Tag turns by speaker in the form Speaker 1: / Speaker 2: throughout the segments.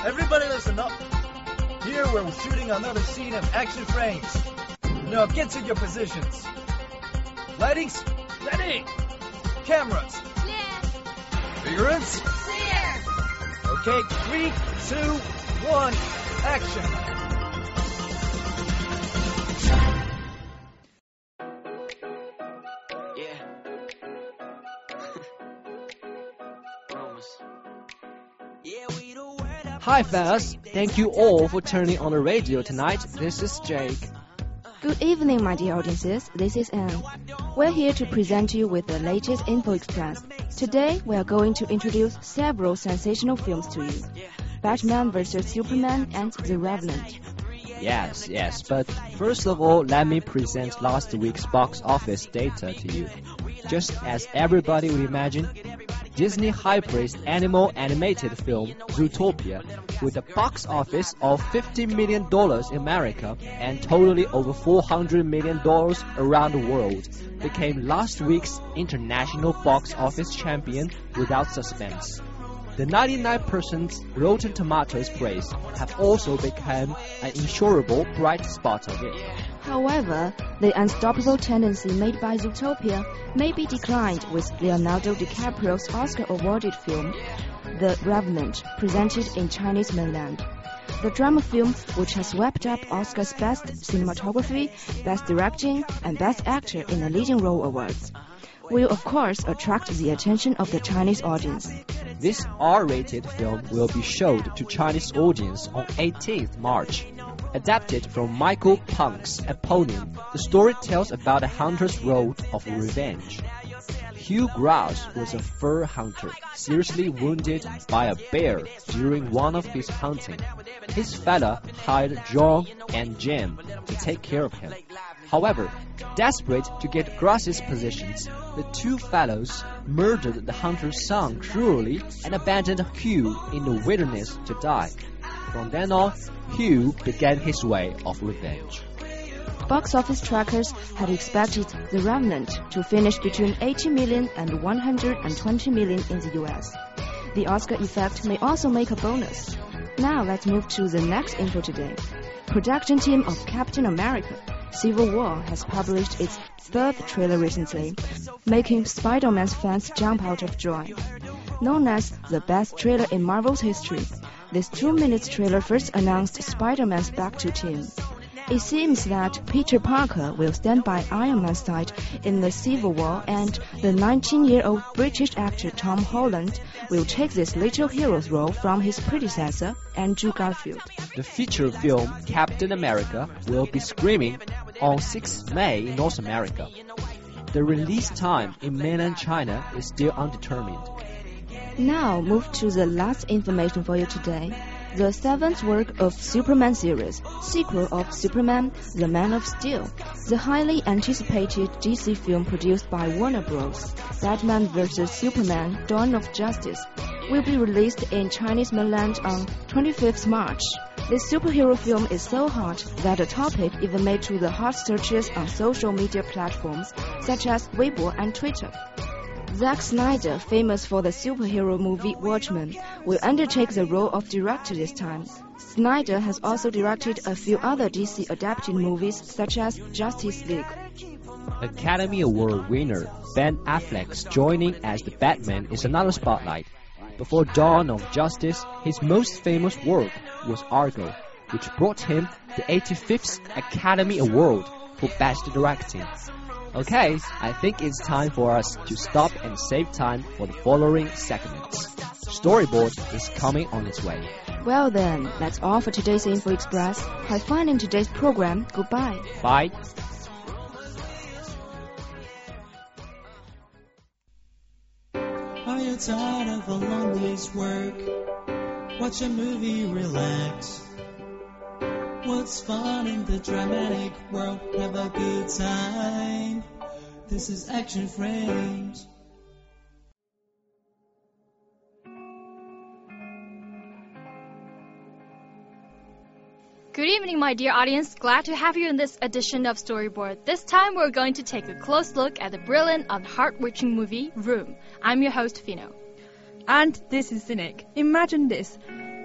Speaker 1: Everybody listen up. Here we're shooting another scene of action frames. Now get to your positions. Lightings, ready. Cameras.
Speaker 2: Clear.
Speaker 1: Figurants.
Speaker 2: Clear.
Speaker 1: Okay, 3, 2, 1, action.
Speaker 3: Hi fellas, thank you all for turning on the radio tonight. This is Jake.
Speaker 4: Good evening, my dear audiences. This is Anne. We're here to present you with the latest Info Express. Today, we are going to introduce several sensational films to you. Batman vs. Superman and The Revenant.
Speaker 3: Yes, but first of all, let me present last week's box office data to you. Just as everybody would imagine, Disney high-praised animal animated film Zootopia, with a box office of $50 million in America and totally over $400 million around the world, became last week's international box office champion without suspense. The 99% Rotten Tomatoes praise have also become an insurable bright spot of it.
Speaker 4: However, the unstoppable tendency made by Zootopia may be declined with Leonardo DiCaprio's Oscar-awarded film, The Revenant, presented in Chinese mainland. The drama film, which has swept up Oscar's Best Cinematography, Best Directing, and Best Actor in a Leading Role awards, will of course attract the attention of the Chinese audience.
Speaker 3: This R-rated film will be showed to Chinese audience on 18th March. Adapted from Michael Punk's eponym, the story tells about a hunter's road of revenge. Hugh Grant was a fur hunter, seriously wounded by a bear during one of his hunting. His fella hired John and Jim to take care of him. However, desperate to get Grass's positions, the two fellows murdered the hunter's son cruelly and abandoned Hugh in the wilderness to die. From then on, Hugh began his way of revenge.
Speaker 4: Box office trackers had expected The Revenant to finish between 80 million and 120 million in the US. The Oscar effect may also make a bonus. Now let's move to the next info today. Production team of Captain America Civil War has published its third trailer recently, making Spider-Man's fans jump out of joy. Known as the best trailer in Marvel's history, this 2-minute trailer first announced Spider-Man's back to team. It seems that Peter Parker will stand by Iron Man's side in the Civil War, and the 19-year-old British actor Tom Holland will take this little hero's role from his predecessor, Andrew Garfield.
Speaker 3: The feature film Captain America will be screening on 6 May in North America. The release time in mainland China is still undetermined.
Speaker 4: Now move to the last information for you today. The 7th work of Superman series, sequel of Superman, The Man of Steel, the highly anticipated DC film produced by Warner Bros., Batman vs. Superman, Dawn of Justice, will be released in Chinese mainland on 25th March. This superhero film is so hot that the topic even made to the hot searches on social media platforms such as Weibo and Twitter. Zack Snyder, famous for the superhero movie Watchmen, will undertake the role of director this time. Snyder has also directed a few other DC adapted movies such as Justice League.
Speaker 3: Academy Award winner Ben Affleck's joining as the Batman is another spotlight. Before Dawn of Justice, his most famous work was Argo, which brought him the 85th Academy Award for Best Directing. Okay, I think it's time for us to stop and save time for the following segments. Storyboard is coming on its way.
Speaker 4: Well then, that's all for today's Info Express. Have fun in today's program. Goodbye.
Speaker 3: Bye.
Speaker 5: Are you tired of a long day's work? Watch a movie, relax. What's fun in the dramatic world? Have a good time. This is Action Frames.
Speaker 2: Good evening, my dear audience. Glad to have you in this edition of Storyboard. This time we're going to take a close look at the brilliant and heart-wrenching movie, Room. I'm your host, Fino.
Speaker 6: And this is Cynic. Imagine this.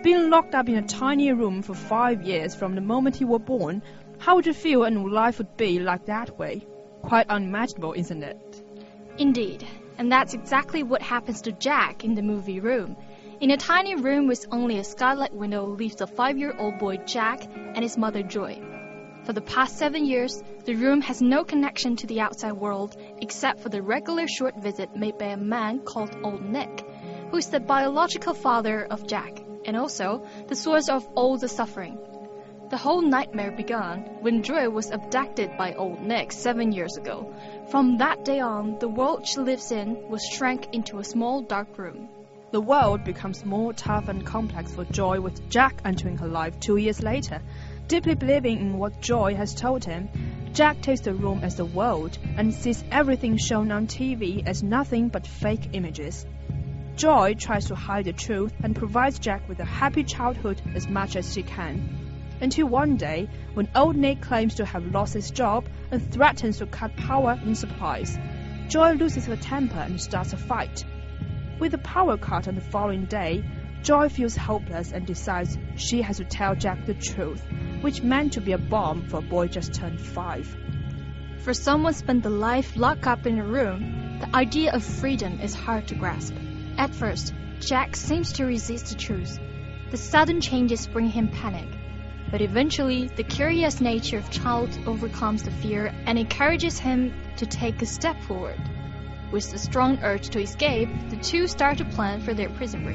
Speaker 4: Being locked up in a tiny room for 5 years from the moment you were born, how would you feel and life would be like that way? Quite unimaginable, isn't it?
Speaker 2: Indeed, and that's exactly what happens to Jack in the movie Room. In a tiny room with only a skylight window lives a 5-year-old boy Jack and his mother Joy. For the past 7 years, the room has no connection to the outside world except for the regular short visit made by a man called Old Nick, who is the biological father of Jack, and also the source of all the suffering. The whole nightmare began when Joy was abducted by Old Nick 7 years ago. From that day on, the world she lives in was shrank into a small dark room.
Speaker 4: The world becomes more tough and complex for Joy with Jack entering her life 2 years later. Deeply believing in what Joy has told him, Jack takes the room as the world and sees everything shown on TV as nothing but fake images. Joy tries to hide the truth and provides Jack with a happy childhood as much as she can. Until one day, when Old Nick claims to have lost his job and threatens to cut power and supplies, Joy loses her temper and starts a fight. With the power cut on the following day, Joy feels hopeless and decides she has to tell Jack the truth, which meant to be a bomb for a boy just turned 5.
Speaker 2: For someone spent a life locked up in a room, the idea of freedom is hard to grasp. At first, Jack seems to resist the truth. The sudden changes bring him panic. But eventually, the curious nature of child overcomes the fear and encourages him to take a step forward. With the strong urge to escape, the two start to plan for their prison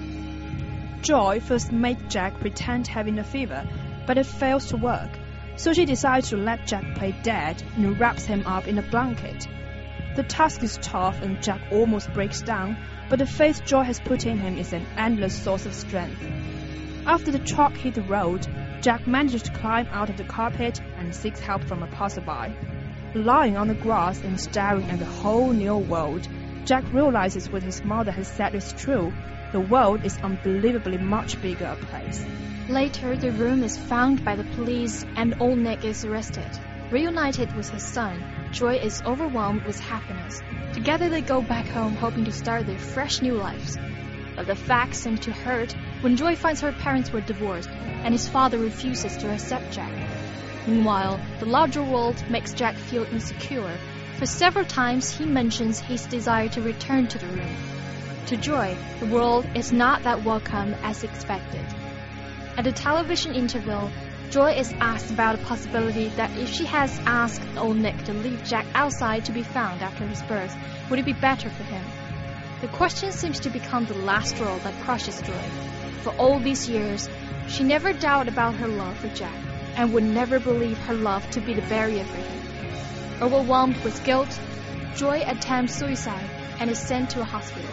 Speaker 2: break.
Speaker 4: Joy first made Jack pretend having a fever, but it fails to work. So she decides to let Jack play dead and wraps him up in a blanket. The task is tough and Jack almost breaks down, but the faith Joy has put in him is an endless source of strength. After the truck hit the road, Jack manages to climb out of the carpet and seeks help from a passerby. Lying on the grass and staring at the whole new world, Jack realizes what his mother has said is true. The world is unbelievably much bigger a place.
Speaker 2: Later, the room is found by the police and Old Nick is arrested. Reunited with his son, Joy is overwhelmed with happiness. Together they go back home hoping to start their fresh new lives. But the facts seem to hurt when Joy finds her parents were divorced and his father refuses to accept Jack. Meanwhile, the larger world makes Jack feel insecure. For several times he mentions his desire to return to the room. To Joy, the world is not that welcome as expected. At a television interview, Joy is asked about a possibility that if she has asked Old Nick to leave Jack outside to be found after his birth, would it be better for him? The question seems to become the last straw that crushes Joy. For all these years, she never doubted about her love for Jack, and would never believe her love to be the barrier for him. Overwhelmed with guilt, Joy attempts suicide and is sent to a hospital.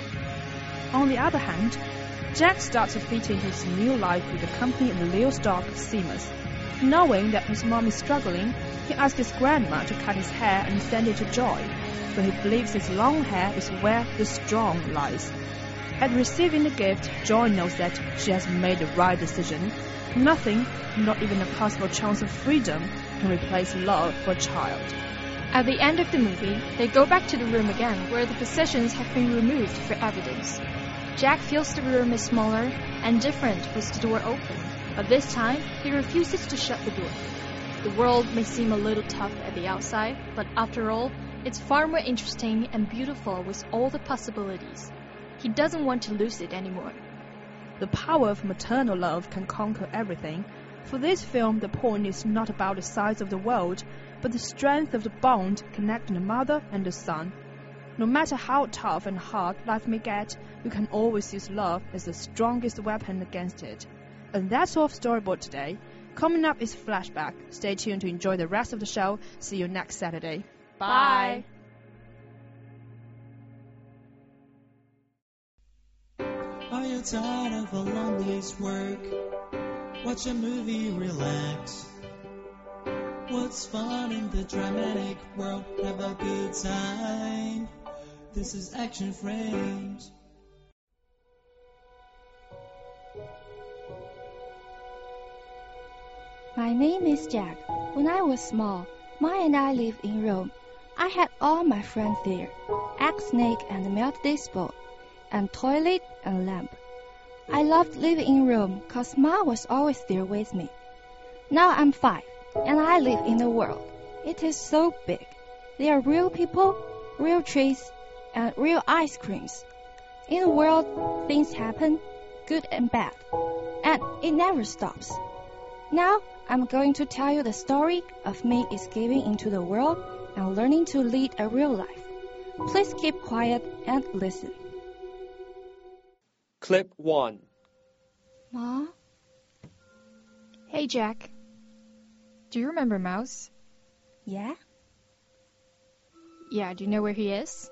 Speaker 4: On the other hand, Jack starts to fit into his new life with the company of Leo's dog, Seamus. Knowing that his mom is struggling, he asks his grandma to cut his hair and send it to Joy, for he believes his long hair is where the strong lies. At receiving the gift, Joy knows that she has made the right decision. Nothing, not even a possible chance of freedom, can replace love for a child.
Speaker 2: At the end of the movie, they go back to the room again where the possessions have been removed for evidence. Jack feels the room is smaller and different with the door open, but this time he refuses to shut the door. The world may seem a little tough at the outside, but after all, it's far more interesting and beautiful with all the possibilities. He doesn't want to lose it anymore.
Speaker 4: The power of maternal love can conquer everything. For this film, the point is not about the size of the world, but the strength of the bond connecting the mother and the son. No matter how tough and hard life may get, you can always use love as the strongest weapon against it. And that's all of Storyboard today. Coming up is Flashback. Stay tuned to enjoy the rest of the show. See you next Saturday.
Speaker 2: Bye.
Speaker 5: Are you tired of a long day's work? Watch a movie, relax. What's fun in the dramatic world? Have a good time. This is Action Frames.
Speaker 6: My name is Jack. When I was small, Ma and I lived in Rome. I had all my friends there. Egg snake and melted boat, and toilet and lamp. I loved living in Rome because Ma was always there with me. Now I'm 5, and I live in the world. It is so big. There are real people, real trees, and real ice creams. In the world, things happen, good and bad, and it never stops. Now, I'm going to tell you the story of me escaping into the world and learning to lead a real life. Please keep quiet and listen.
Speaker 3: Clip 1.
Speaker 2: Ma? Hey, Jack. Do you remember Mouse?
Speaker 6: Yeah?
Speaker 2: Yeah, do you know where he is?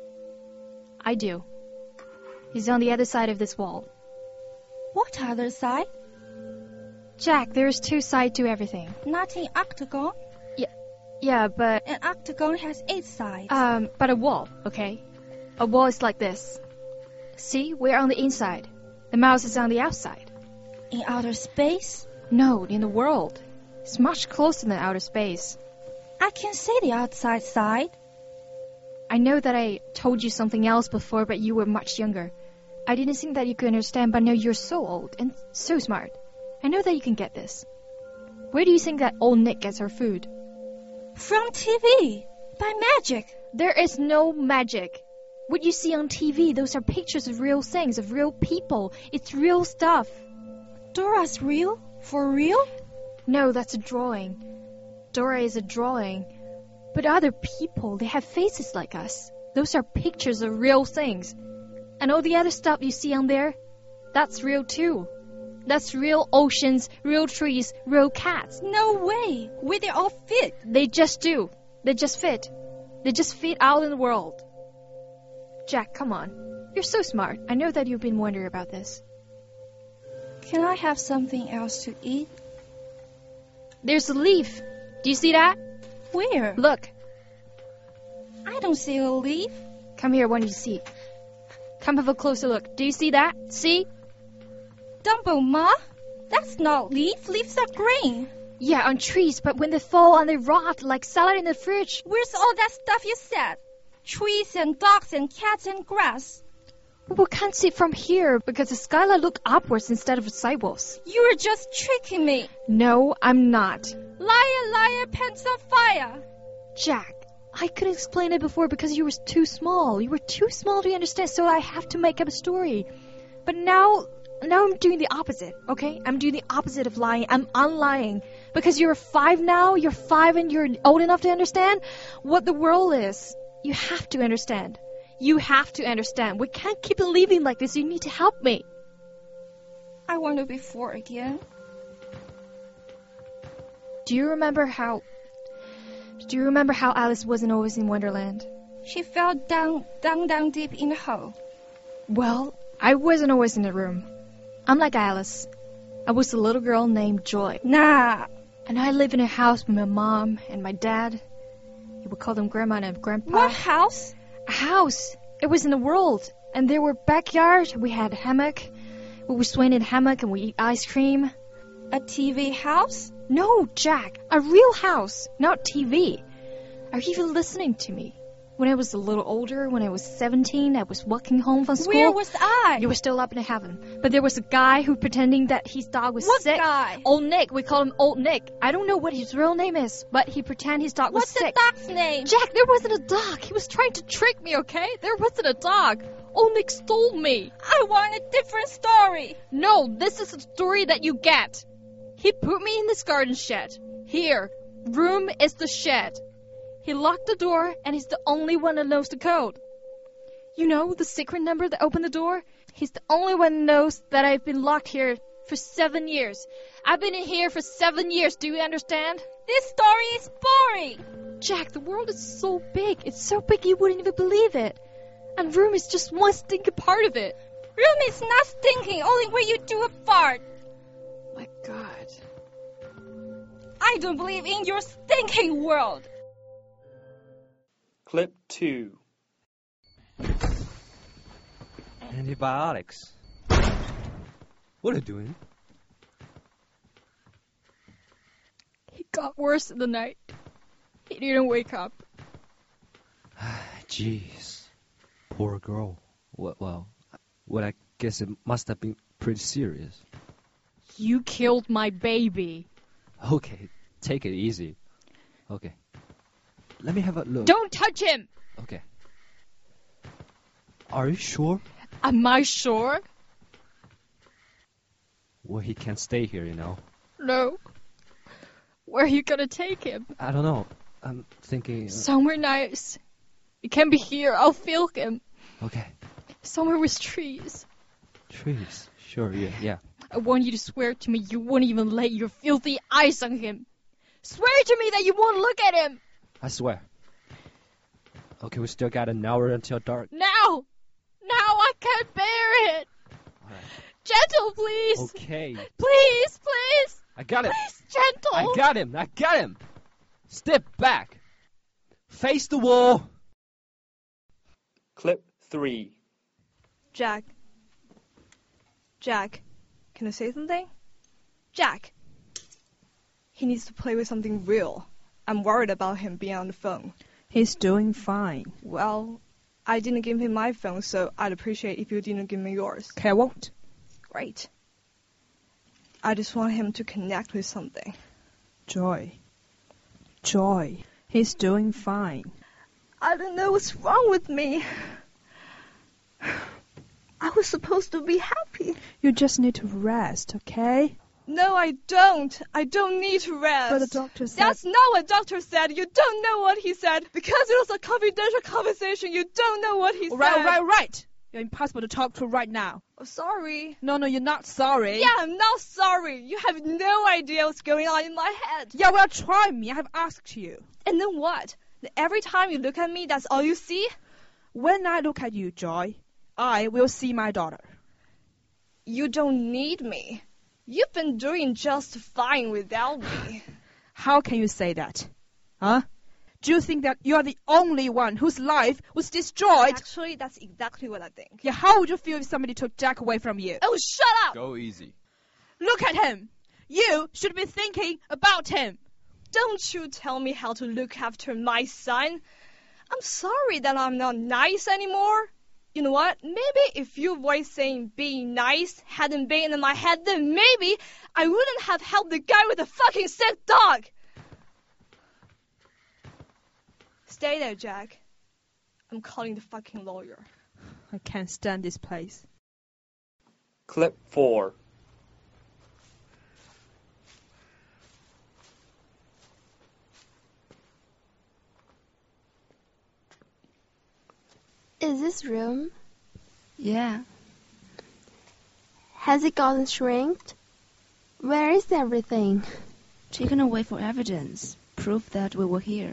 Speaker 2: I do. He's on the other side of this wall.
Speaker 6: What other side?
Speaker 2: Jack, there's 2 sides to everything.
Speaker 6: Not an octagon.
Speaker 2: Yeah, but...
Speaker 6: An octagon has 8 sides.
Speaker 2: But a wall, okay? A wall is like this. See, we're on the inside. The mouse is on the outside.
Speaker 6: In outer space?
Speaker 2: No, in the world. It's much closer than outer space.
Speaker 6: I can see the outside side.
Speaker 2: I know that I told you something else before, but you were much younger. I didn't think that you could understand, but now you're so old and so smart. I know that you can get this. Where do you think that old Nick gets her food?
Speaker 6: From TV. By magic.
Speaker 2: There is no magic. What you see on TV, those are pictures of real things, of real people. It's real stuff.
Speaker 6: Dora's real? For real?
Speaker 2: No, that's a drawing. Dora is a drawing. But other people, they have faces like us. Those are pictures of real things. And all the other stuff you see on there, that's real too. That's real oceans, real trees, real cats.
Speaker 6: No way. Where they all fit.
Speaker 2: They just do. They just fit. They just fit out in the world. Jack, come on. You're so smart. I know that you've been wondering about this.
Speaker 6: Can I have something else to eat?
Speaker 2: There's a leaf. Do you see that?
Speaker 6: Where?
Speaker 2: Look.
Speaker 6: I don't see a leaf.
Speaker 2: Come here, what do you see? Come have a closer look. Do you see that? See?
Speaker 6: Dumbo, Ma. That's not leaf. Leaves are green.
Speaker 2: Yeah, on trees, but when they fall and they rot like salad in the fridge.
Speaker 6: Where's all that stuff you said? Trees and dogs and cats and grass.
Speaker 2: We can't see it from here because the skyline look upwards instead of sideways.
Speaker 6: You were just tricking me.
Speaker 2: No, I'm not.
Speaker 6: Liar, liar, pants on fire.
Speaker 2: Jack, I couldn't explain it before because you were too small. You were too small to understand, so I have to make up a story. But now I'm doing the opposite, okay? I'm doing the opposite of lying. I'm unlying. Because you're 5 now, you're 5 and you're old enough to understand what the world is. You have to understand. You have to understand. We can't keep living like this. You need to help me.
Speaker 6: I want to be 4 again.
Speaker 2: Do you remember how Alice wasn't always in Wonderland?
Speaker 6: She fell down deep in the hole.
Speaker 2: Well, I wasn't always in the room. I'm like Alice. I was a little girl named Joy.
Speaker 6: Nah.
Speaker 2: And I live in a house with my mom and my dad. You would call them Grandma and Grandpa.
Speaker 6: What house?
Speaker 2: A house. It was in the world. And there were backyard. We had a hammock. We would swing in a hammock and we eat ice cream.
Speaker 6: A TV house?
Speaker 2: No, Jack. A real house. Not TV. Are you even listening to me? When I was a little older, when I was 17, I was walking home from school.
Speaker 6: Where was I?
Speaker 2: You were still up in heaven. But there was a guy who pretending that his dog was sick.
Speaker 6: What guy?
Speaker 2: Old Nick. We call him Old Nick. I don't know what his real name is, but he pretend his dog was sick.
Speaker 6: What's the dog's name?
Speaker 2: Jack, there wasn't a dog. He was trying to trick me, okay? There wasn't a dog. Old Nick stole me.
Speaker 6: I want a different story.
Speaker 2: No, this is the story that you get. He put me in this garden shed. Here, room is the shed. He locked the door, and he's the only one that knows the code. You know, the secret number that opened the door? He's the only one that knows that I've been locked here for 7 years. I've been in here for 7 years, do you understand?
Speaker 6: This story is boring.
Speaker 2: Jack, the world is so big. It's so big you wouldn't even believe it. And room is just one stinking part of it.
Speaker 6: Room is not stinking, only where you do a fart.
Speaker 2: My God.
Speaker 6: I don't believe in your stinking world.
Speaker 3: Clip 2.
Speaker 7: Antibiotics. What are you doing?
Speaker 2: He got worse in the night. He didn't wake up.
Speaker 7: Jeez. Poor girl. Well, I guess it must have been
Speaker 3: pretty serious.
Speaker 2: You killed my baby.
Speaker 3: Okay, take it easy. Okay. Let me have a look.
Speaker 2: Don't touch him!
Speaker 3: Okay. Are you sure?
Speaker 2: Am I sure?
Speaker 3: Well, he can't stay here, you know.
Speaker 2: No. Where are you gonna take him?
Speaker 3: I don't know. I'm thinking...
Speaker 2: Somewhere nice. It can be here. I'll feel him.
Speaker 3: Okay.
Speaker 2: Somewhere with trees.
Speaker 3: Trees. Sure, yeah.
Speaker 2: I want you to swear to me you won't even lay your filthy eyes on him. Swear to me that you won't look at him.
Speaker 3: I swear. Okay, we still got an hour until dark.
Speaker 2: Now! Now I can't bear it.
Speaker 3: All right.
Speaker 2: Gentle, please.
Speaker 3: Okay.
Speaker 2: Please, please.
Speaker 3: I got it.
Speaker 2: Please, gentle.
Speaker 3: I got him. Step back. Face the wall.
Speaker 8: Clip 3.
Speaker 9: Jack, can I say something? Jack, he needs to play with something real. I'm worried about him being on the phone.
Speaker 10: He's doing fine.
Speaker 9: Well, I didn't give him my phone, so I'd appreciate if you didn't give me yours.
Speaker 10: Okay, I won't.
Speaker 9: Great. I just want him to connect with something.
Speaker 10: Joy, he's doing fine.
Speaker 9: I don't know what's wrong with me. I was supposed to be happy.
Speaker 10: You just need to rest, okay?
Speaker 9: No, I don't. I don't need to rest.
Speaker 10: But the doctor said...
Speaker 9: That's not what doctor said. You don't know what he said. Because it was a confidential conversation, you don't know what he said.
Speaker 10: Right. You're impossible to talk to right now.
Speaker 9: Oh, sorry.
Speaker 10: No, you're not sorry.
Speaker 9: Yeah, I'm not sorry. You have no idea what's going on in my head.
Speaker 10: Yeah, well, try me. I have asked you.
Speaker 9: And then what? Every time you look at me, that's all you see?
Speaker 10: When I look at you, Joy, I will see my daughter.
Speaker 9: You don't need me. You've been doing just fine without me.
Speaker 10: How can you say that? Huh? Do you think that you are the only one whose life was destroyed?
Speaker 9: Actually, that's exactly what I think.
Speaker 10: Yeah, how would you feel if somebody took Jack away from you?
Speaker 9: Oh, shut up!
Speaker 11: Go easy.
Speaker 10: Look at him. You should be thinking about him.
Speaker 9: Don't you tell me how to look after my son. I'm sorry that I'm not nice anymore. You know what? Maybe if your voice saying being nice hadn't been in my head, then maybe I wouldn't have helped the guy with the fucking sick dog. Stay there, Jack. I'm calling the fucking lawyer.
Speaker 10: I can't stand this place.
Speaker 8: Clip 4.
Speaker 12: Is this room?
Speaker 4: Yeah.
Speaker 12: Has it gotten shrinked? Where is everything?
Speaker 4: Taken away for evidence. Proof that we were here.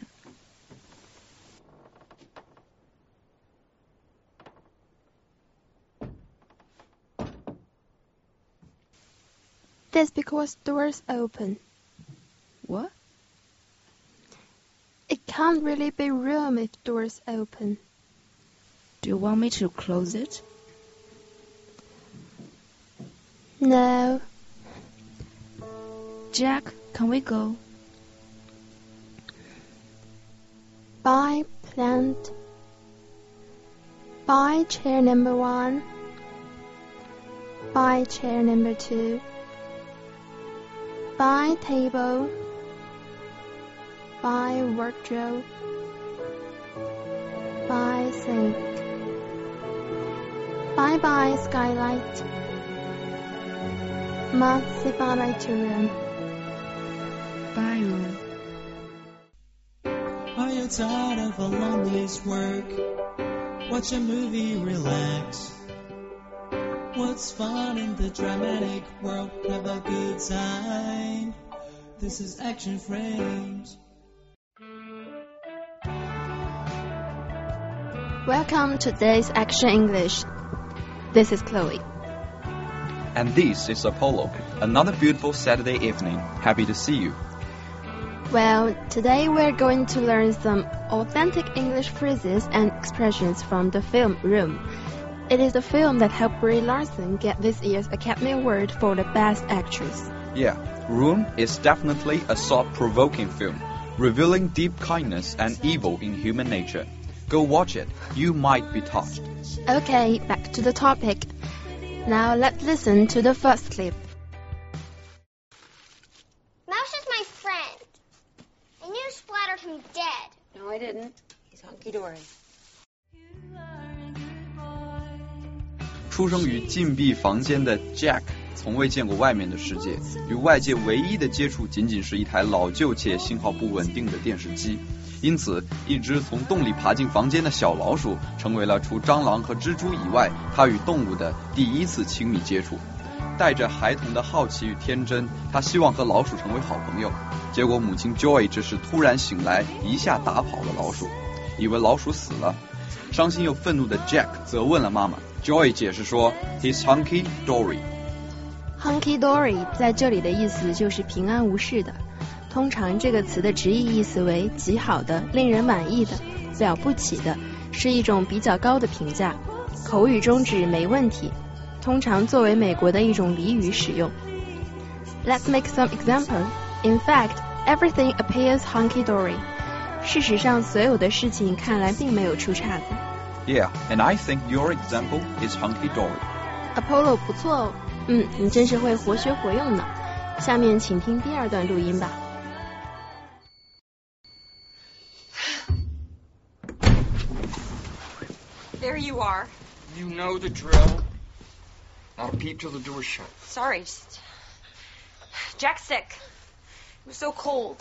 Speaker 12: That's because doors open.
Speaker 4: What?
Speaker 12: It can't really be room if doors open.
Speaker 4: Do you want me to close it?
Speaker 12: No.
Speaker 4: Jack, can we go?
Speaker 12: Bye, plant. Bye, chair number 1. Bye, chair number 2. Bye, table. Bye, wardrobe. Bye, sink. Bye-bye, skylight. Must say bye-bye to room.
Speaker 4: Bye, room.
Speaker 5: Are you tired of a long day's work? Watch a movie, relax. What's fun in the dramatic world? Have a good time. This is Action Frames.
Speaker 12: Welcome to today's Action English. This is Chloe.
Speaker 11: And this is Apollo. Another beautiful Saturday evening. Happy to see you.
Speaker 12: Well, today we're going to learn some authentic English phrases and expressions from the film Room. It is the film that helped Brie Larson get this year's Academy Award for the Best Actress.
Speaker 11: Yeah, Room is definitely a thought-provoking film, revealing deep kindness and evil in human nature. Go watch it. You might be touched.
Speaker 12: Okay, back to the topic. Now let's listen to the first clip.
Speaker 13: Mouse is my friend. And you splattered him dead.
Speaker 14: No, I didn't. He's hunky-dory.
Speaker 11: 出生于禁闭房间的 Jack 从未见过外面的世界，与外界唯一的接触仅仅是一台老旧且信号不稳定的电视机。因此，一只从洞里爬进房间的小老鼠，成为了除蟑螂和蜘蛛以外，他与动物的第一次亲密接触。带着孩童的好奇与天真，他希望和老鼠成为好朋友。结果母亲 Joy 只是突然醒来，一下打跑了老鼠，以为老鼠死了。伤心又愤怒的 Jack 责问了妈妈。Joy 解释说 ，He's hunky-dory。
Speaker 12: hunky-dory 在这里的意思就是平安无事的。通常这个词的直译意思为极好的、令人满意的、了不起的，是一种比较高的评价。口语中指没问题，通常作为美国的一种俚语使用。Let's make some example. In fact, everything appears hunky-dory. 事实上，所有的事情看来并没有出岔子。
Speaker 11: Yeah, and I think your example is hunky-dory.
Speaker 12: Apollo 不错哦，你真是会活学活用呢。下面请听第二段录音吧。
Speaker 14: There you are.
Speaker 15: You know the drill. Not a peep till the door's shut.
Speaker 14: Sorry, just... Jack's sick. It was so cold.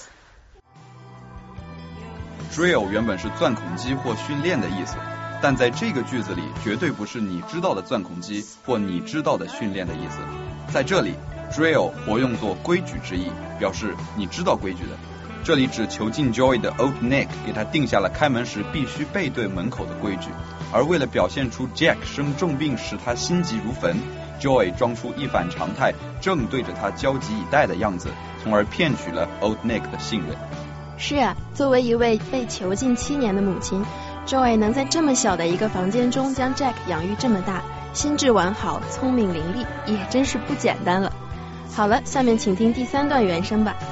Speaker 11: Drill 原本是钻孔机或训练的意思，但在这个句子里绝对不是你知道的钻孔机或你知道的训练的意思。在这里 drill 活用作规矩之意，表示你知道规矩的。这里指囚禁 Joy 的 Old Nick 给他定下了开门时必须背对门口的规矩，而为了表现出 Jack 生重病使他心急如焚， Joy 装出一反常态，正对着他焦急以待的样子，从而骗取了 Old Nick 的信任。
Speaker 12: 是啊，作为一位被囚禁7年的母亲， Joy 能在这么小的一个房间中将 Jack 养育这么大，心智完好，聪明伶俐，也真是不简单了。好了，下面请听第3段原声吧。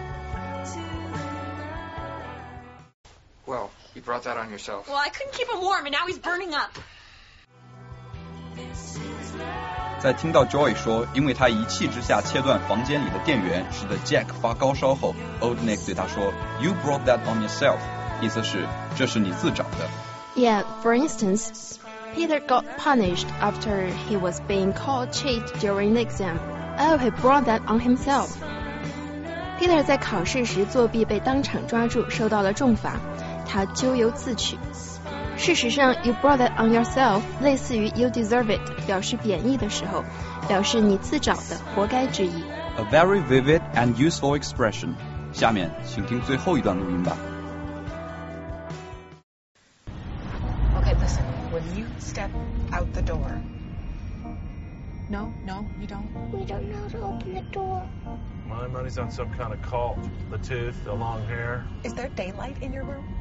Speaker 15: Well, you brought that on yourself.
Speaker 14: Well, I couldn't keep him warm, and now he's burning up.
Speaker 11: 在听到 Joy 说因为他一气之下切断房间里的电源，使得 Jack 发高烧后， Old Nick 对他说 You brought that on yourself， 意思是这是你自找的。
Speaker 12: Yeah, for instance, Peter got punished after he was being called cheat during the exam. Oh, he brought that on himself. Peter 在考试时作弊被当场抓住，受到了重罚，他咎由自取。事实上 you brought that on yourself 类似于 you deserve it 表示贬义的时候，表示你自找的，活该之意。
Speaker 11: A very vivid and useful expression。 下面请听最后一段录音吧。
Speaker 14: Okay, listen. When you step out the door... No, you don't?
Speaker 13: We don't know how to open the door.
Speaker 16: My money's on some kind of cult. The tooth, the long hair.
Speaker 14: Is there daylight in your room?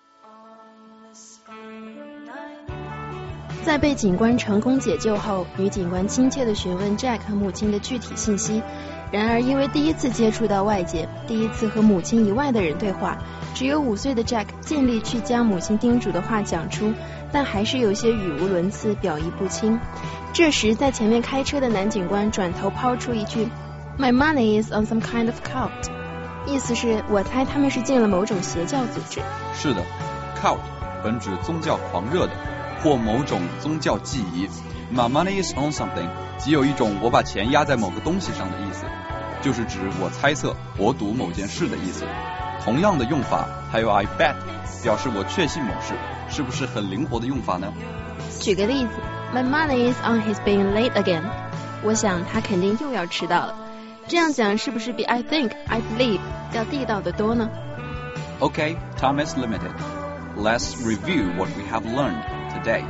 Speaker 12: 在被警官成功解救后，女警官亲切地询问 Jack 和母亲的具体信息。然而因为第一次接触到外界，第一次和母亲以外的人对话，只有5岁的 Jack 尽力去将母亲叮嘱的话讲出，但还是有些语无伦次，表意不清。这时在前面开车的男警官转头抛出一句 My money is on some kind of cult， 意思是我猜他们是进了某种邪教组织。
Speaker 11: 是的， cult 本指宗教狂热的或某种宗教记忆。 My money is on something 即有一种我把钱压在某个东西上的意思，就是指我猜测我赌某件事的意思。同样的用法还有 I bet 表示我确信某事，是不是很灵活的用法呢？
Speaker 12: 举个例子， My money is on his being late again， 我想他肯定又要迟到了。这样讲是不是比 I think, I believe 要地道的多呢？
Speaker 11: Okay, time is limited. Let's review what we have learned today.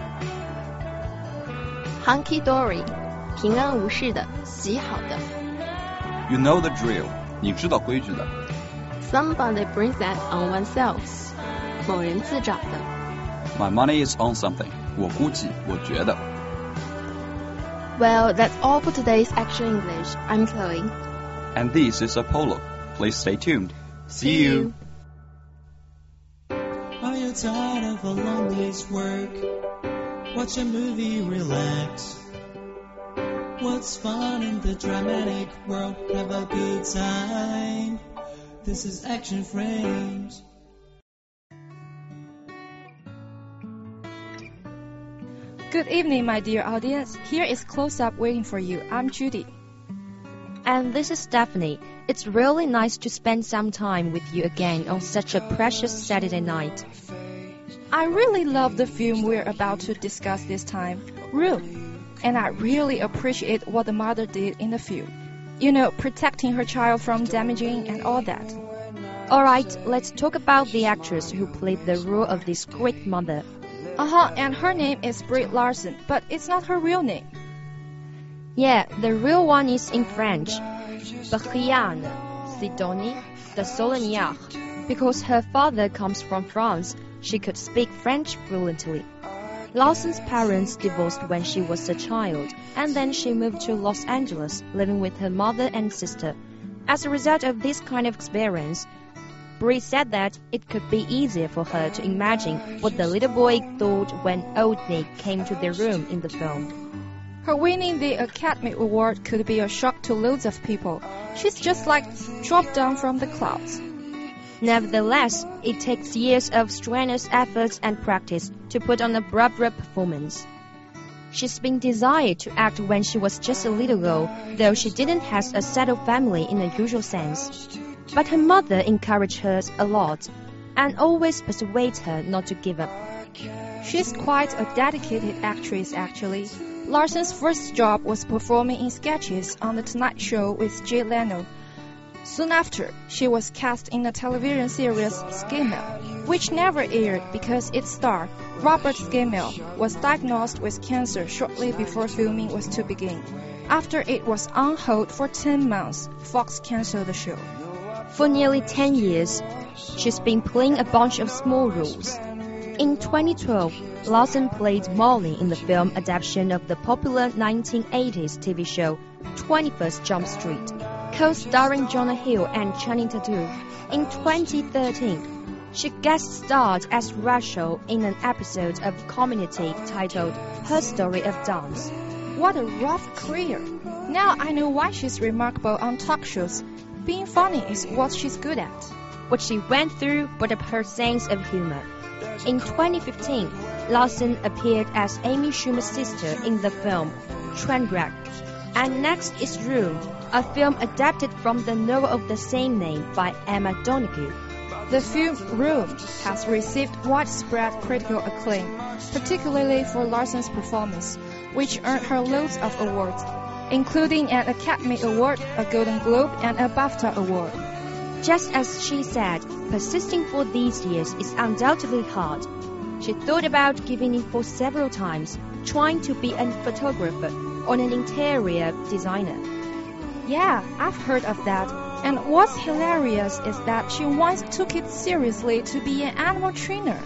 Speaker 12: Hunky-dory 平安无事的，极好的。
Speaker 11: You know the drill 你知道规矩的。
Speaker 12: Somebody brings that on oneself 某人自找的。
Speaker 11: My money is on something 我估计，我觉得。
Speaker 12: Well, that's all for today's Action English. I'm Chloe.
Speaker 11: And this is Apollo. Please stay tuned. See you.
Speaker 5: Are you tired of a long day's work? Watch a movie, relax. What's fun in the dramatic world? Have a good time. This is Action Frames.
Speaker 6: Good evening, my dear audience. Here is Close Up waiting for you. I'm Judy.
Speaker 4: And this is Stephanie. It's really nice to spend some time with you again on such a precious Saturday night.
Speaker 6: I really love the film we're about to discuss this time, Room. And I really appreciate what the mother did in the film. You know, protecting her child from damaging and all that.
Speaker 4: Alright, let's talk about the actress who played the role of this great mother.
Speaker 6: And her name is Brie Larson, but it's not her real name.
Speaker 4: Yeah, the real one is in French. Brianne Sidonie de Saulnières. Because her father comes from France, she could speak French fluently. Larson's parents divorced when she was a child, and then she moved to Los Angeles, living with her mother and sister. As a result of this kind of experience, Brie said that it could be easier for her to imagine what the little boy thought when old Nick came to their room in the film.
Speaker 6: Her winning the Academy Award could be a shock to loads of people. She's just like dropped down from the clouds.
Speaker 4: Nevertheless, it takes years of strenuous efforts and practice to put on a bravura performance. She's been desired to act when she was just a little girl, though she didn't have a settled family in the usual sense. But her mother encouraged her a lot, and always persuades her not to give up.
Speaker 6: She's quite a dedicated actress, actually. Larson's first job was performing in sketches on The Tonight Show with Jay Leno. Soon after, she was cast in the television series Scammell, which never aired because its star, Robert Scammell, was diagnosed with cancer shortly before filming was to begin. After it was on hold for 10 months, Fox canceled the show.
Speaker 4: For nearly 10 years, she's been playing a bunch of small roles. In 2012, Larson played Molly in the film adaptation of the popular 1980s TV show 21st Jump Street, co-starring Jonah Hill and Channing Tatum. In 2013, she guest-starred as Rachel in an episode of Community titled Her Story of Dance.
Speaker 6: What a rough career! Now I know why she's remarkable on talk shows. Being funny is what she's good at.
Speaker 4: What she went through brought up her sense of humor. In 2015, Larson appeared as Amy Schumer's sister in the film Trainwreck. And next is Room, a film adapted from the novel of the same name by Emma Donoghue.
Speaker 6: The film Room has received widespread critical acclaim, particularly for Larson's performance, which earned her loads of awards, including an Academy Award, a Golden Globe, and a BAFTA Award.
Speaker 4: Just as she said, persisting for these years is undoubtedly hard. She thought about giving in for several times, trying to be a photographer or an interior designer.
Speaker 6: Yeah, I've heard of that. And what's hilarious is that she once took it seriously to be an animal trainer.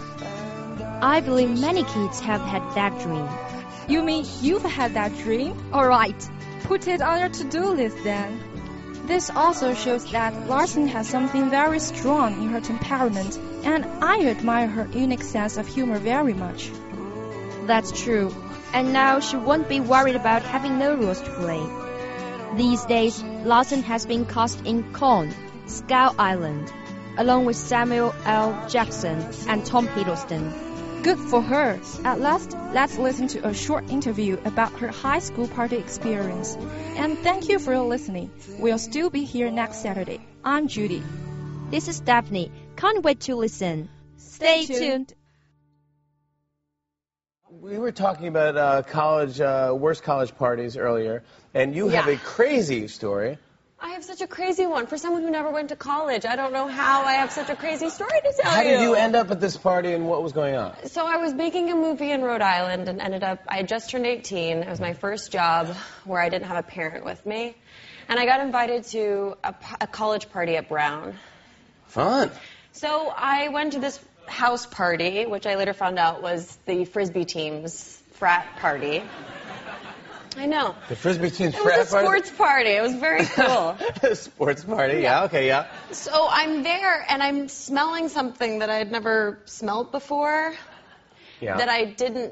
Speaker 4: I believe many kids have had that dream.
Speaker 6: You mean you've had that dream?
Speaker 4: Alright,
Speaker 6: put it on your to-do list then. This also shows that Larson has something very strong in her temperament, and I admire her unique sense of humor very much.
Speaker 4: That's true. And now she won't be worried about having no roles to play. These days, Larson has been cast in Con, Skull Island, along with Samuel L. Jackson and Tom Hiddleston.
Speaker 6: Good for her. At last, let's listen to a short interview about her high school party experience. And thank you for listening. We'll still be here next Saturday. I'm Judy.
Speaker 4: This is Stephanie. Can't wait to listen. Stay tuned.
Speaker 17: We were talking about worst college parties earlier, and you have a crazy story.
Speaker 18: I have such a crazy one. For someone who never went to college, I don't know how I have such a crazy story to tell you.
Speaker 17: How did you end up at this party, and what was going on?
Speaker 18: So I was making a movie in Rhode Island, and I had just turned 18. It was my first job where I didn't have a parent with me. And I got invited to a college party at Brown.
Speaker 17: Fun.
Speaker 18: So I went to this house party, which I later found out was the Frisbee team's frat party. I know.
Speaker 17: The Frisbee team's
Speaker 18: frat
Speaker 17: party?
Speaker 18: It was a sports party. It was very cool.
Speaker 17: Sports party, yeah, okay, yeah.
Speaker 18: So I'm there, and I'm smelling something that I had never smelled before.
Speaker 17: Yeah.
Speaker 18: That I didn't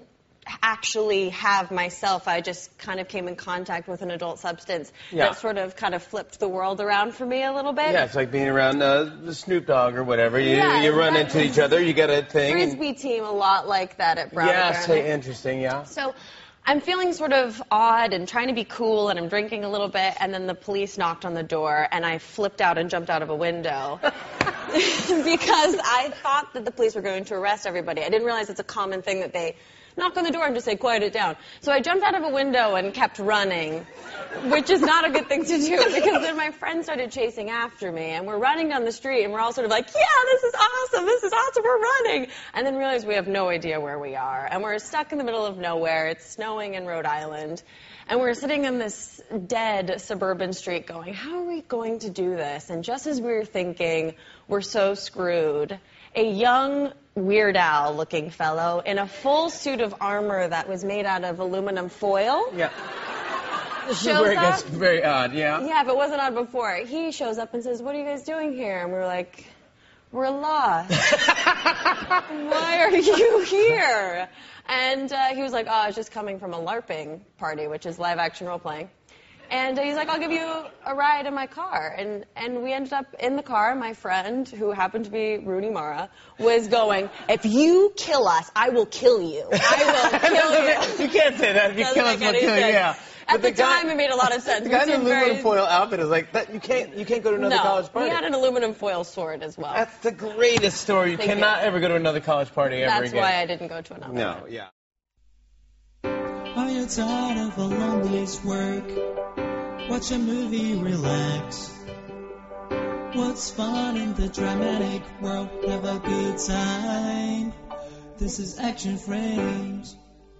Speaker 18: actually have myself. I just kind of came in contact with an adult substance that sort of kind of flipped the world around for me a little bit.
Speaker 17: Yeah, it's like being around the Snoop Dogg or whatever. You run into each other, you get a thing.
Speaker 18: Frisbee team a lot like that at Brown.
Speaker 17: Yeah, interesting, yeah.
Speaker 18: So I'm feeling sort of odd and trying to be cool, and I'm drinking a little bit, and then the police knocked on the door, and I flipped out and jumped out of a window because I thought that the police were going to arrest everybody. I didn't realize it's a common thing that they knock on the door and just say, quiet it down. So I jumped out of a window and kept running, which is not a good thing to do, because then my friends started chasing after me, and we're running down the street, and we're all sort of like, yeah, this is awesome, we're running. And then realized we have no idea where we are, and we're stuck in the middle of nowhere. It's snowing in Rhode Island, and we're sitting in this dead suburban street going, how are we going to do this? And just as we were thinking, we're so screwed, a young Weird Al looking fellow in a full suit of armor that was made out of aluminum foil.
Speaker 17: Yeah.
Speaker 18: Shows up.
Speaker 17: It's very odd, yeah.
Speaker 18: Yeah, if it wasn't odd before. He shows up and says, what are you guys doing here? And we're like, we're lost. Why are you here? And he was like, oh, I was just coming from a LARPing party, which is live action role playing. And he's like, I'll give you a ride in my car. And we ended up in the car. My friend, who happened to be Rooney Mara, was going, if you kill us, I will kill you. I will kill you.
Speaker 17: You can't say that. If you kill us, we'll kill you. Yeah.
Speaker 18: At the time, it made a lot of sense.
Speaker 17: The guy in the aluminum foil outfit is like, you can't go to another college party.
Speaker 18: He had an aluminum foil sword as well.
Speaker 17: That's the greatest story. You cannot ever go to another college party ever again.
Speaker 18: That's why I didn't go to another one.
Speaker 17: No, yeah.
Speaker 5: Are you tired of a long day's work? Watch a movie, relax. What's fun in the dramatic world? Have a good time. This is Action Frames.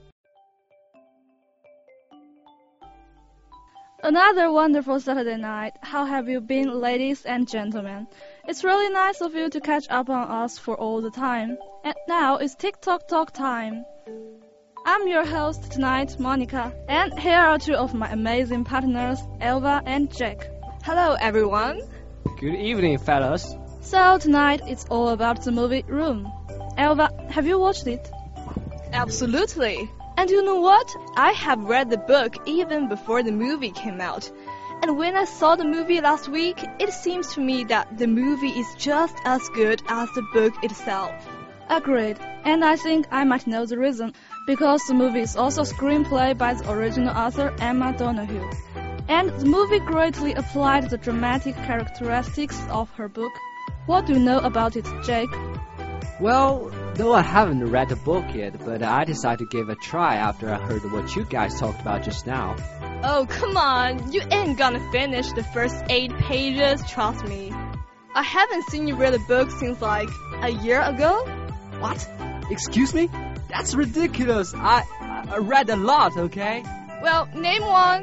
Speaker 9: Another wonderful Saturday night. How have you been, ladies and gentlemen? It's really nice of you to catch up on us for all the time. And now it's TikTok Talk time. I'm your host tonight, Monica, and here are two of my amazing partners, Elva and Jack.
Speaker 19: Hello, everyone.
Speaker 3: Good evening, fellas.
Speaker 9: So tonight it's all about the movie Room. Elva, have you watched it?
Speaker 19: Absolutely.
Speaker 9: And you know what?
Speaker 19: I have read the book even before the movie came out. And when I saw the movie last week, it seems to me that the movie is just as good as the book itself.
Speaker 9: Agreed. And I think I might know the reason. Because the movie is also a screenplay by the original author Emma Donoghue. And the movie greatly applied the dramatic characteristics of her book. What do you know about it, Jake?
Speaker 3: Well, though I haven't read the book yet, but I decided to give it a try after I heard what you guys talked about just now.
Speaker 19: Oh, come on. You ain't gonna finish the first 8 pages, trust me. I haven't seen you read a book since like a year ago.
Speaker 3: What? Excuse me? That's ridiculous. I read a lot, okay?
Speaker 19: Well, name one.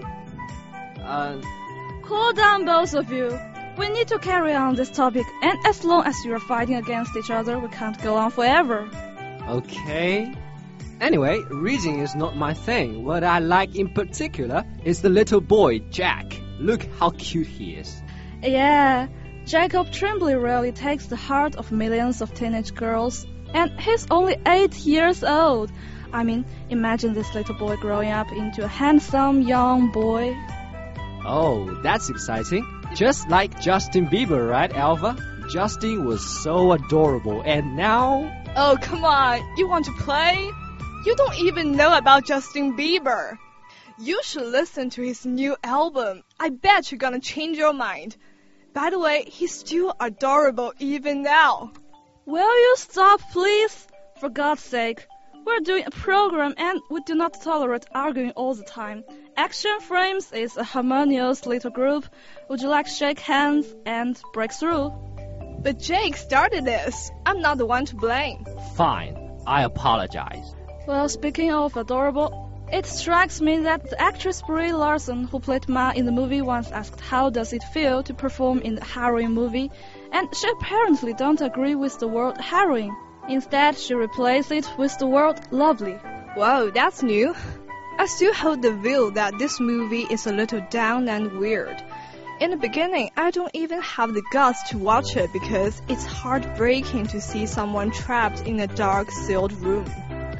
Speaker 9: Cool down, both of you. We need to carry on this topic, and as long as you are fighting against each other, we can't go on forever.
Speaker 3: Okay. Anyway, reading is not my thing. What I like in particular is the little boy, Jack. Look how cute he is.
Speaker 9: Yeah, Jacob Tremblay really takes the heart of millions of teenage girls. And he's only 8 years old. I mean, imagine this little boy growing up into a handsome young boy.
Speaker 3: Oh, that's exciting. Just like Justin Bieber, right, Alva? Justin was so adorable, and now...
Speaker 19: Oh, come on. You want to play? You don't even know about Justin Bieber. You should listen to his new album. I bet you're gonna change your mind. By the way, he's still adorable even now.
Speaker 9: Will you stop, please? For God's sake. We're doing a program and we do not tolerate arguing all the time. Action Frames is a harmonious little group. Would you like to shake hands and break through?
Speaker 19: But Jake started this. I'm not the one to blame.
Speaker 3: Fine. I apologize.
Speaker 9: Well, speaking of adorable, it strikes me that the actress Brie Larson, who played Ma in the movie, once asked how does it feel to perform in the harrowing movie, and she apparently don't agree with the word harrowing. Instead, she replaced it with the word lovely.
Speaker 19: Wow, that's new. I still hold the view that this movie is a little down and weird. In the beginning, I don't even have the guts to watch it because it's heartbreaking to see someone trapped in a dark, sealed room.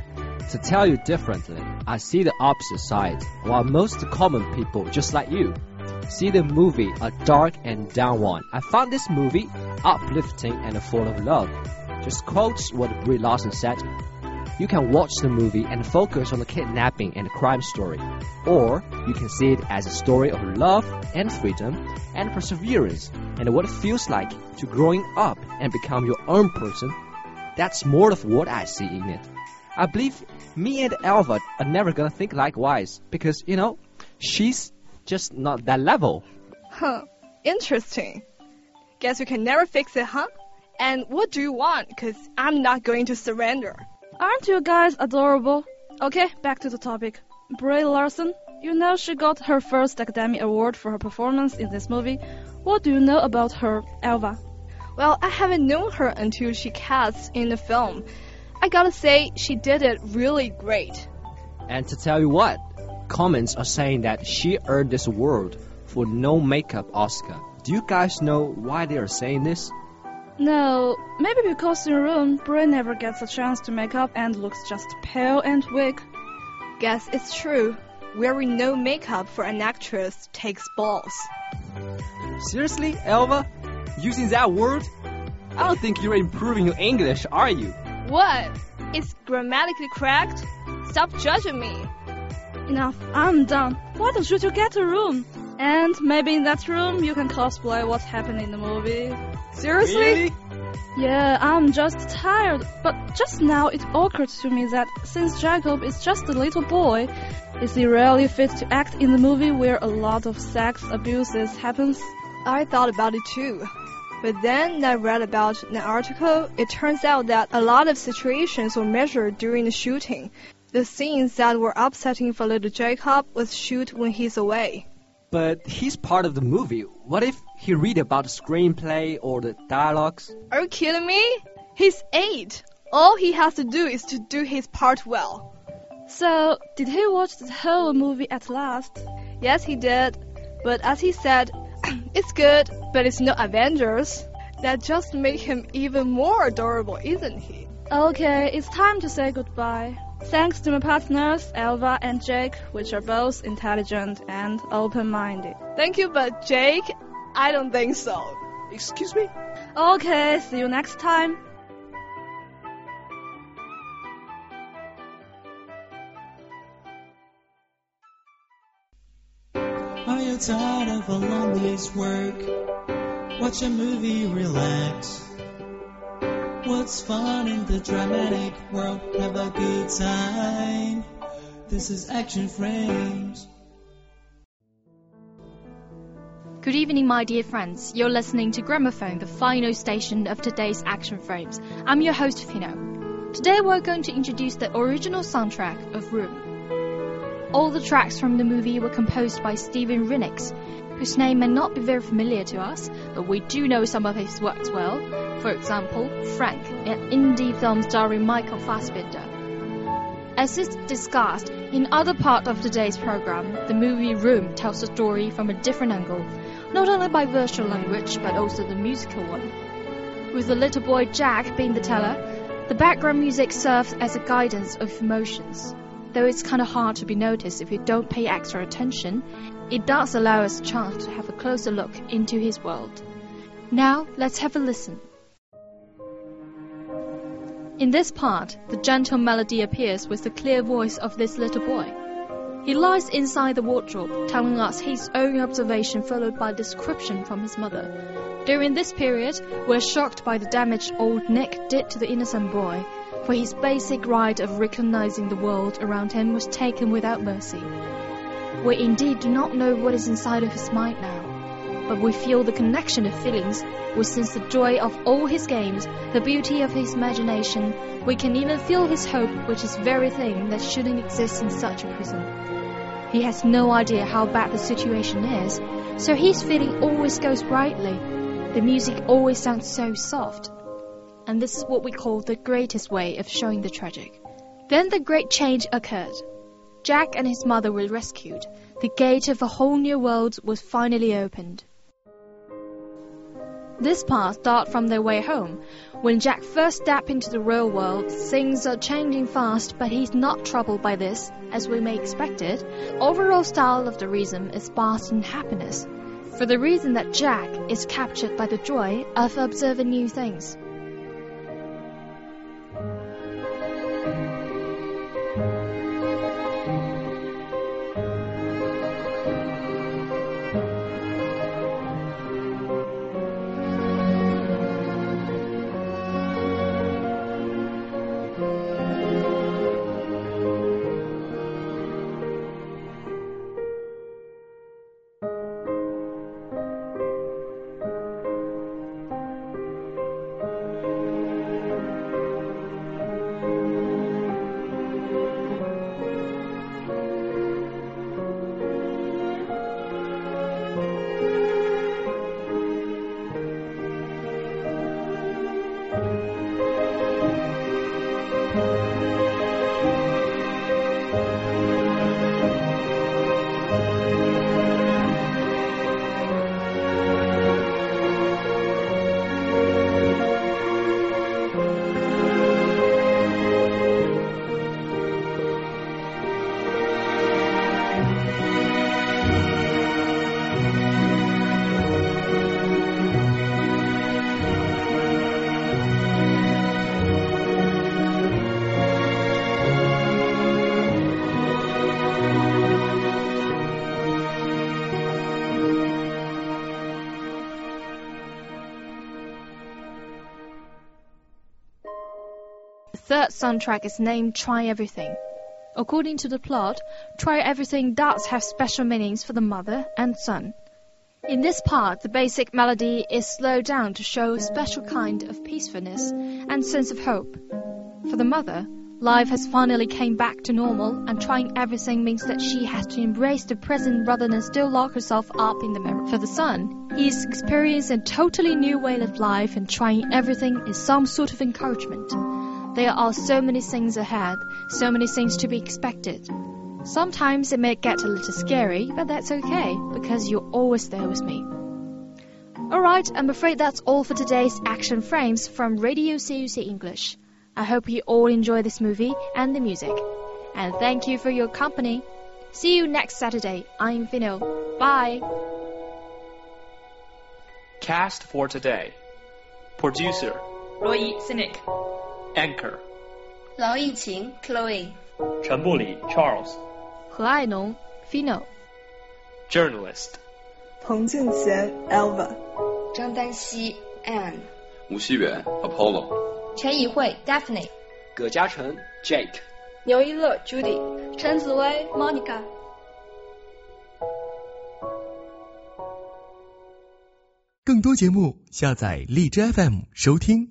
Speaker 3: To tell you differently, I see the opposite side, while most common people, just like you, see the movie a dark and down one. I found this movie uplifting and full of love. Just quotes what Brie Larson said. You can watch the movie and focus on the kidnapping and crime story, or you can see it as a story of love and freedom and perseverance and what it feels like to growing up and become your own person. That's more of what I see in it. I believe me and Elva are never gonna think likewise because, you know, she's just not that level.
Speaker 19: Huh, interesting. Guess we can never fix it, huh? And what do you want? Because I'm not going to surrender.
Speaker 20: Aren't you guys adorable? Okay, back to the topic. Brie Larson, you know she got her first Academy Award for her performance in this movie. What do you know about her, Elva?
Speaker 19: Well, I haven't known her until she cast in the film. I gotta say, she did it really great.
Speaker 3: And to tell you what, comments are saying that she earned this award for no makeup Oscar. Do you guys know why they are saying this?
Speaker 20: No, maybe because in Room, Brie never gets a chance to make up and looks just pale and weak.
Speaker 19: Guess it's true. Wearing no makeup for an actress takes balls.
Speaker 7: Seriously, Elva? Using that word? I don't think you're improving your English, are you?
Speaker 19: What? It's grammatically correct? Stop judging me.
Speaker 20: Enough, I'm done. Why don't you two get a room? And maybe in that room you can cosplay what happened in the movie.
Speaker 19: Seriously?
Speaker 7: Really?
Speaker 20: Yeah, I'm just tired. But just now it occurred to me that since Jacob is just a little boy, is he really fit to act in the movie where a lot of sex abuses happens?
Speaker 19: I thought about it too. But then I read about an article. It turns out that a lot of situations were measured during the shooting. The scenes that were upsetting for little Jacob was shoot when he's away.
Speaker 3: But he's part of the movie. What if he read about the screenplay or the dialogues?
Speaker 19: Are you kidding me? He's 8. All he has to do is to do his part well.
Speaker 20: So, did he watch the whole movie at last?
Speaker 19: Yes, he did. But as he said, it's good, but it's no Avengers. That just makes him even more adorable, isn't he?
Speaker 20: Okay, it's time to say goodbye. Thanks to my partners, Elva and Jake, which are both intelligent and open-minded.
Speaker 19: Thank you, but Jake, I don't think so.
Speaker 7: Excuse me?
Speaker 20: Okay, see you next time.
Speaker 5: Are you tired of a long day's work? Watch a movie, relax. What's fun in the dramatic world? Have a good time. This is Action Frames.
Speaker 2: Good evening, my dear friends. You're listening to Gramophone, the final station of today's Action Frames. I'm your host, Fino. Today we're going to introduce the original soundtrack of Room. All the tracks from the movie were composed by Steven Rinix, whose name may not be very familiar to us, but we do know some of his works well. For example, Frank, an indie film starring Michael Fassbender. As is discussed in other part of today's program, the movie Room tells the story from a different angle, not only by virtual language, but also the musical one. With the little boy Jack being the teller, the background music serves as a guidance of emotions. Though it's kind of hard to be noticed if you don't pay extra attention, it does allow us a chance to have a closer look into his world. Now, let's have a listen. In this part, the gentle melody appears with the clear voice of this little boy. He lies inside the wardrobe, telling us his own observation followed by description from his mother. During this period, we're shocked by the damage old Nick did to the innocent boy, for his basic right of recognizing the world around him was taken without mercy. We indeed do not know what is inside of his mind now, but we feel the connection of feelings. We sense the joy of all his games, the beauty of his imagination. We can even feel his hope, which is the very thing that shouldn't exist in such a prison. He has no idea how bad the situation is, so his feeling always goes brightly. The music always sounds so soft. And this is what we call the greatest way of showing the tragic. Then the great change occurred. Jack and his mother were rescued. The gate of a whole new world was finally opened. This part starts from their way home. When Jack first steps into the real world, things are changing fast, but he's not troubled by this, as we may expect it. Overall style of the rhythm is fast and happiness, for the reason that Jack is captured by the joy of observing new things. The third soundtrack is named Try Everything. According to the plot, Try Everything does have special meanings for the mother and son. In this part, the basic melody is slowed down to show a special kind of peacefulness and sense of hope. For the mother, life has finally came back to normal, and trying everything means that she has to embrace the present rather than still lock herself up in the memory. For the son, he is experiencing a totally new way of life, and trying everything is some sort of encouragement. There are so many things ahead, so many things to be expected. Sometimes it may get a little scary, but that's okay, because you're always there with me. Alright, I'm afraid that's all for today's Action Frames from Radio CUC English. I hope you all enjoy this movie and the music. And thank you for your company. See you next Saturday. I'm Fino. Bye.
Speaker 8: Cast for today. Producer
Speaker 21: Roy Cynic.
Speaker 8: Anchor
Speaker 21: 劳逸晴 Chloe.
Speaker 8: 陈布里 Charles.
Speaker 2: 何爱农 Fino.
Speaker 8: Journalist
Speaker 21: 彭敬贤 Elva. 张丹熙 Anne.
Speaker 11: 吴希远 Apollo.
Speaker 21: 陈怡慧 Daphne.
Speaker 7: 葛嘉诚 Jake.
Speaker 21: 牛一乐 Judy. 陈紫薇 Monica.
Speaker 22: 更多节目下载荔枝 FM 收听。